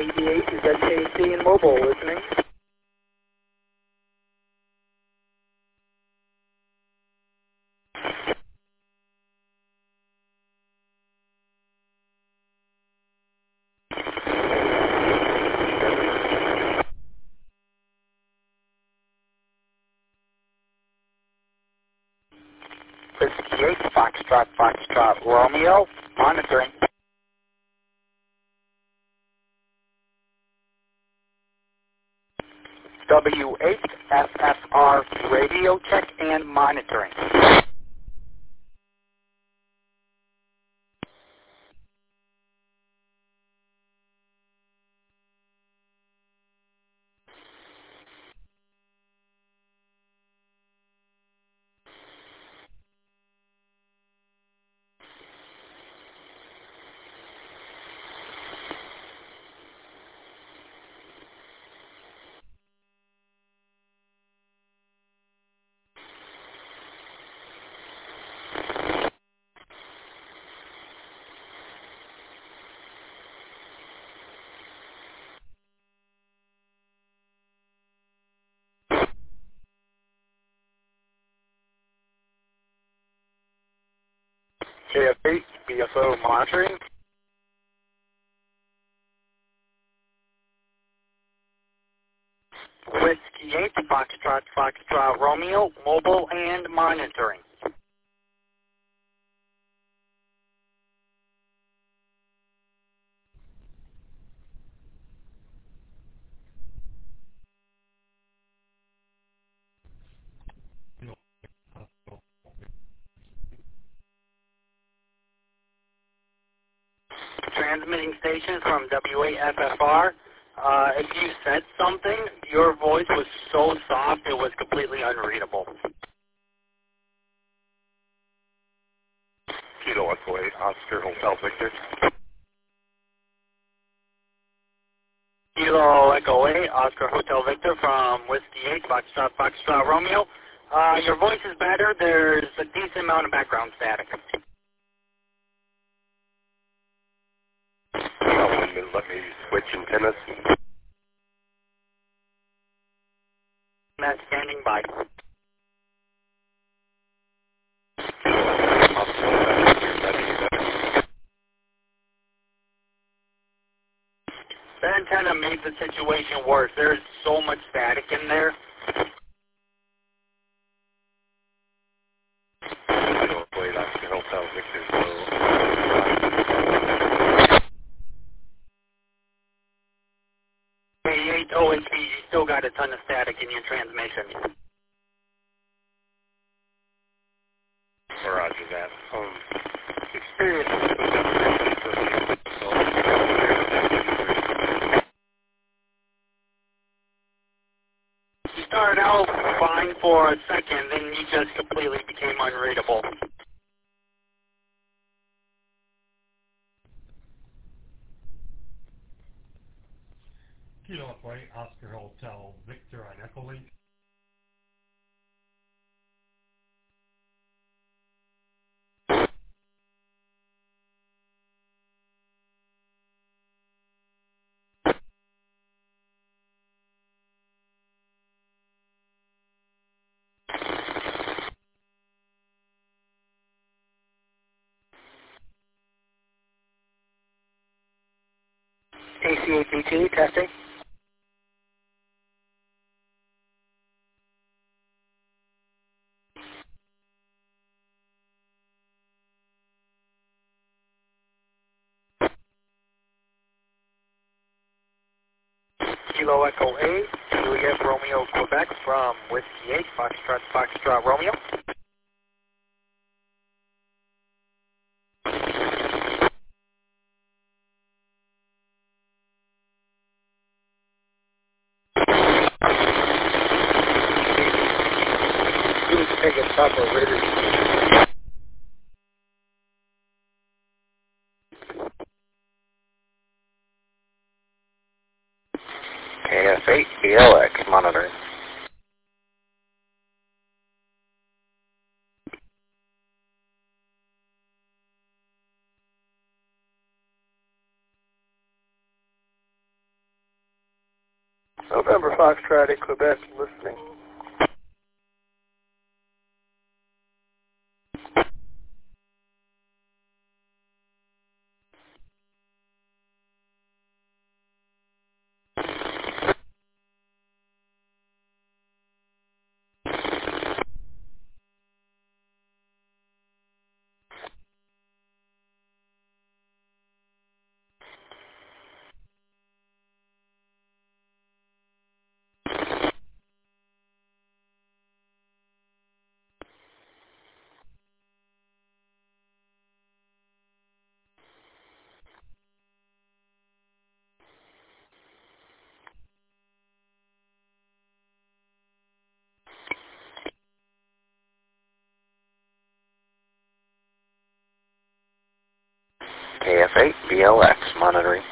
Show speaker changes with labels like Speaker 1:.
Speaker 1: 88 is SKC and mobile listening. Whiskey 8, Foxtrot, Romeo, monitoring. W8, FFR, radio check and monitoring. KF8, BFO monitoring. Whiskey 8, Foxtrot, Romeo, mobile and monitoring. Transmitting stations from W8FFR. If you said something, your voice was so soft it was completely unreadable.
Speaker 2: Kilo Echo 8, Oscar Hotel Victor.
Speaker 1: Kilo Echo 8, Oscar Hotel Victor from Whiskey 8, Foxtrot, Romeo. Your voice is better. There's a decent amount of background static.
Speaker 2: Let me switch antennas.
Speaker 1: Matt standing by. The antenna made the situation worse. There's so much static in there.
Speaker 2: Hotel Victor.
Speaker 1: K8 OHB, you still got a ton of static in your transmission.
Speaker 2: Roger that.
Speaker 1: Experience. You started out fine for a second, then you just completely became unreadable.
Speaker 3: Kilo Echo 8, Oscar Hotel Victor on Echolink.
Speaker 1: AC-APT, testing. Kilo Echo 8, Juliet Romeo, Quebec from Whiskey 8, Foxtrot, Romeo. You need to take a tougher reader.
Speaker 2: KF8, BLX, monitoring.
Speaker 4: November Foxtrot in Quebec, listening.
Speaker 2: KF8 BLX monitoring.